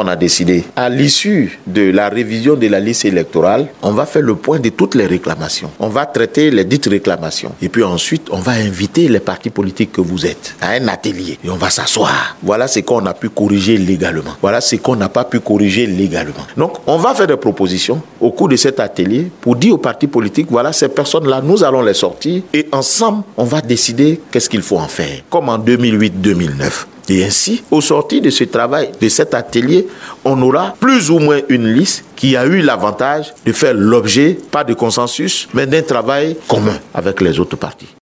qu'on a décidé, à l'issue de la révision de la liste électorale, on va faire le point de toutes les réclamations. On va traiter les dites réclamations. Et puis ensuite, on va inviter les partis politiques que vous êtes à un atelier. Et on va s'asseoir. Voilà ce qu'on a pu corriger légalement. Voilà ce qu'on n'a pas pu corriger légalement. Donc, on va faire des propositions au cours de cet atelier pour dire aux partis politiques, voilà, ces personnes-là, nous allons les sortir et ensemble, on va décider qu'est-ce qu'il faut en faire. Comme en 2008-2009. Et ainsi, au sortir de ce travail, de cet atelier, on aura plus ou moins une liste qui a eu l'avantage de faire l'objet, pas de consensus, mais d'un travail commun avec les autres partis.